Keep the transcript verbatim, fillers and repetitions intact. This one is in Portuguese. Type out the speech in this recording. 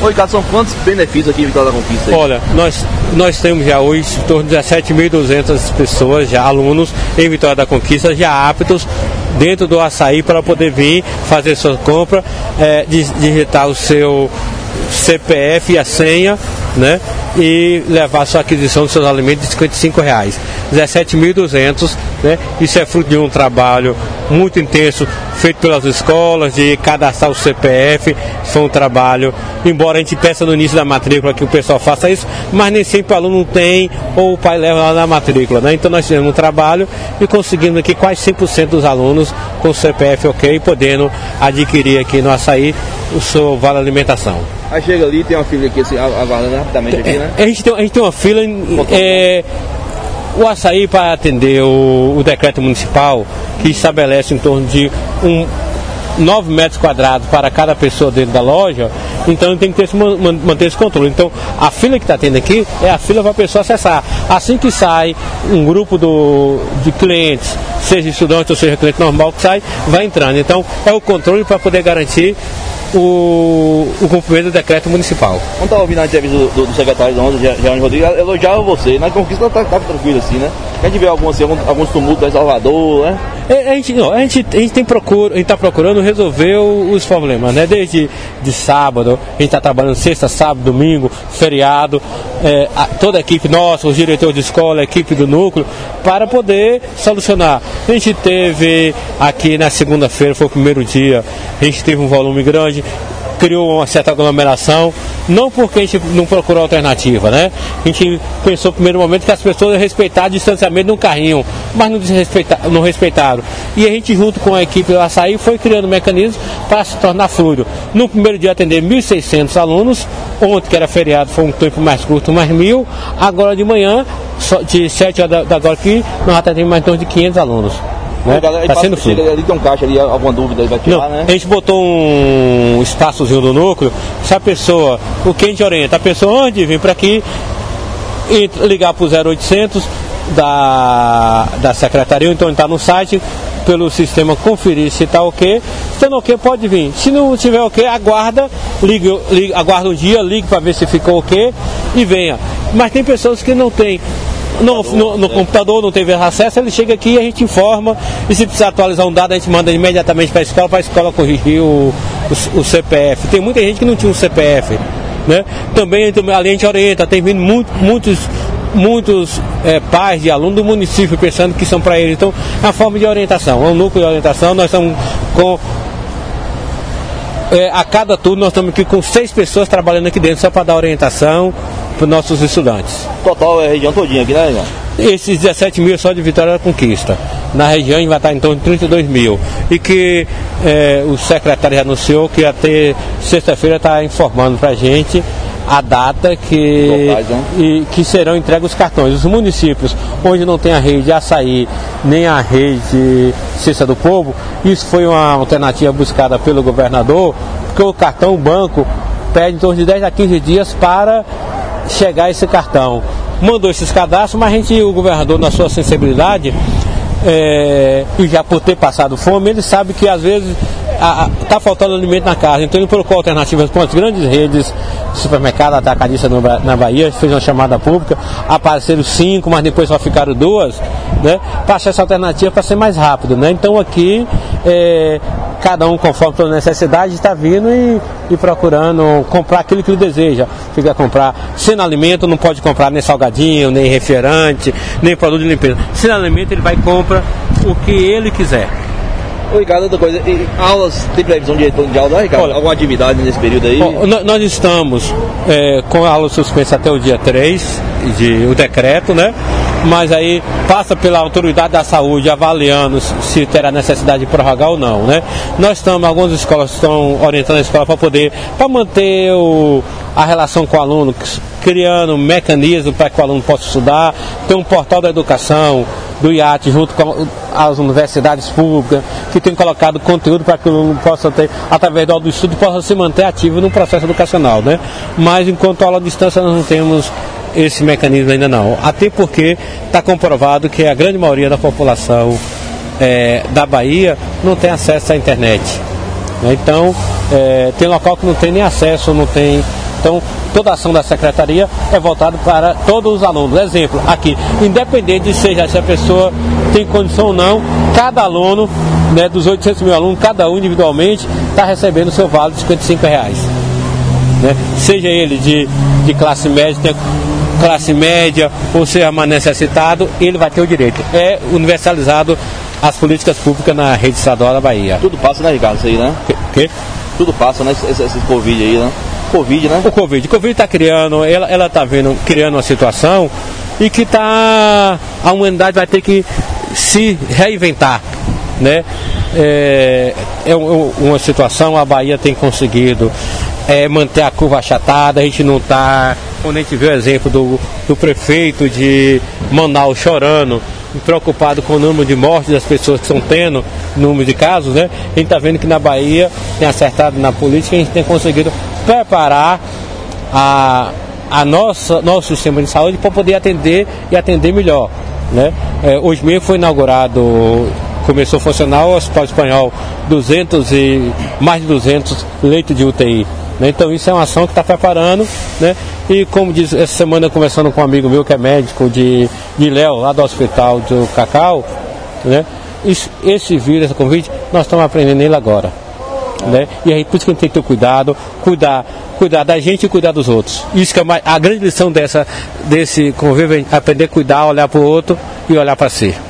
Ricardo, são quantos benefícios aqui em Vitória da Conquista? Aí? Olha, nós, nós temos já hoje em torno de dezessete mil e duzentas pessoas, já alunos em Vitória da Conquista, já aptos dentro do açaí para poder vir fazer sua compra, é, digitar o seu C P F e a senha, né? E levar a sua aquisição dos seus alimentos de cinquenta e cinco reais. dezessete mil e duzentos, né? Isso é fruto de um trabalho muito intenso feito pelas escolas, de cadastrar o C P F. Foi um trabalho, embora a gente peça no início da matrícula que o pessoal faça isso, mas nem sempre o aluno tem ou o pai leva lá na matrícula, né? Então nós fizemos um trabalho e conseguimos aqui quase cem por cento dos alunos com o C P F ok, podendo adquirir aqui no açaí o seu vale alimentação. Aí chega ali, tem uma fila aqui, assim, aguardando rapidamente aqui, né? A gente tem, a gente tem uma fila, é, o açaí para atender o, o decreto municipal, que estabelece em torno de um, nove metros quadrados para cada pessoa dentro da loja, então tem que ter esse, manter esse controle. Então a fila que está tendo aqui é a fila para a pessoa acessar. Assim que sai um grupo do, de clientes, seja estudante ou seja cliente normal que sai, vai entrando. Então é o controle para poder garantir O, o cumprimento do decreto municipal. Quando estava ouvindo a entrevista do, do, do secretário de Onda, Jeane Rodrigues, elogiava você. Na Conquista está tá tranquilo assim, né? A gente vê alguns, assim, alguns, alguns tumultos em Salvador, né? A, a, gente, não, a, gente, a gente tem procura, a gente está procurando resolver os problemas, né? Desde de sábado, a gente está trabalhando sexta, sábado, domingo, feriado, é, a, toda a equipe nossa, os diretores de escola, a equipe do núcleo, para poder solucionar. A gente teve aqui na segunda-feira, foi o primeiro dia, a gente teve um volume grande, criou uma certa aglomeração, não porque a gente não procurou alternativa, né? A gente pensou no primeiro momento que as pessoas iam respeitar o distanciamento de um carrinho, mas não, não respeitaram. E a gente, junto com a equipe do açaí, foi criando mecanismos para se tornar fluido. No primeiro dia atender mil e seiscentos alunos, ontem que era feriado foi um tempo mais curto, mais mil, agora de manhã, de sete horas da agora aqui, nós atendemos mais em torno de quinhentos alunos. Né? Tá sendo fluido. Ali tem um caixa ali, alguma dúvida vai tirar, não, né? A gente botou um espaçozinho do núcleo, se a pessoa, o que a gente orienta, a pessoa antes de vir para aqui, e ligar para o zero oitocentos da, da secretaria, então está no site, pelo sistema conferir se está ok, se não ok pode vir, se não tiver ok, aguarda, ligue, ligue, aguarda um dia, ligue para ver se ficou ok e venha. Mas tem pessoas que não têm No, no, no computador, não teve acesso, ele chega aqui e a gente informa, e se precisar atualizar um dado a gente manda imediatamente para a escola, para a escola corrigir o, o, o C P F. Tem muita gente que não tinha um C P F, né? Também a gente orienta, tem vindo muito, muitos muitos é, pais de alunos do município pensando que são para eles, então é uma forma de orientação, é um núcleo de orientação. Nós estamos com é, a cada turno nós estamos aqui com seis pessoas trabalhando aqui dentro só para dar orientação para os nossos estudantes. Total é a região todinha aqui, né, irmão? Esses dezessete mil só de Vitória da Conquista. Na região a gente vai estar em torno de trinta e dois mil. E que é, o secretário já anunciou que até sexta-feira está informando para a gente a data que, locais, né? E que serão entregues os cartões. Os municípios onde não tem a rede Açaí, nem a rede Cesta do Povo, isso foi uma alternativa buscada pelo governador, porque o cartão, o banco, pede em torno de dez a quinze dias para chegar esse cartão. Mandou esses cadastros, mas a gente, o governador, na sua sensibilidade, é, e já por ter passado fome, ele sabe que às vezes está faltando alimento na casa, então ele procurou alternativas com as grandes redes de supermercado, atacadista na Bahia, fez uma chamada pública, apareceram cinco, mas depois só ficaram duas, né, para achar essa alternativa para ser mais rápido, né? Então aqui é, cada um conforme a sua necessidade está vindo e, e procurando comprar aquilo que ele deseja. Fica a comprar, sendo alimento não pode comprar nem salgadinho, nem refrigerante, nem produto de limpeza. Sendo alimento ele vai e compra o que ele quiser. Ô Ricardo, outra coisa, e aulas, tem previsão de retorno de aula, né, Ricardo? Olha, alguma atividade nesse período aí? Ó, nós estamos é, com a aula suspensa até o dia três, de, o decreto, né? Mas aí passa pela autoridade da saúde avaliando se terá necessidade de prorrogar ou não, né? Nós estamos, algumas escolas estão orientando a escola para poder, para manter o, a relação com o aluno, criando um mecanismo para que o aluno possa estudar. Tem um portal da educação, do I A T, junto com as universidades públicas, que tem colocado conteúdo para que o aluno possa ter, através do estudo, possa se manter ativo no processo educacional, né? Mas enquanto aula à distância nós não temos esse mecanismo ainda não, até porque está comprovado que a grande maioria da população é, da Bahia não tem acesso à internet, né? Então é, tem local que não tem nem acesso, não tem Então, toda a ação da secretaria é voltada para todos os alunos. Exemplo, aqui, independente de seja se a pessoa tem condição ou não, cada aluno, né, dos oitocentos mil alunos, cada um individualmente está recebendo o seu vale de cinquenta e cinco reais. Né? Seja ele de, de classe média, classe média ou seja mais necessitado, ele vai ter o direito. É universalizado as políticas públicas na rede estadual da Bahia. Tudo passa, né, Ricardo, isso aí, né? Que? que? Tudo passa, né, esse, esse Covid aí, né? Covid, né? O Covid. O Covid está criando, ela ela está vendo, criando uma situação e que tá, a humanidade vai ter que se reinventar, né? É, é uma situação, a Bahia tem conseguido é, manter a curva achatada, a gente não está, quando a gente vê o exemplo do, do prefeito de Manaus chorando, preocupado com o número de mortes das pessoas que estão tendo, número de casos, né? A gente está vendo que na Bahia tem acertado na política, a gente tem conseguido preparar a, a nossa, nosso sistema de saúde para poder atender e atender melhor, né? É, hoje mesmo foi inaugurado, começou a funcionar o Hospital Espanhol, duzentos e, mais de duzentos leitos de U T I. Né? Então isso é uma ação que está preparando, né? E como diz, essa semana conversando com um amigo meu que é médico de, de Léo, lá do Hospital do Cacau, né? Isso, esse vírus, esse Covid, nós estamos aprendendo ele agora. Né? E aí por isso que a gente tem que ter cuidado, cuidar, cuidar da gente e cuidar dos outros. Isso que é uma, a grande lição dessa, desse convívio, é aprender a cuidar, olhar para o outro e olhar para si.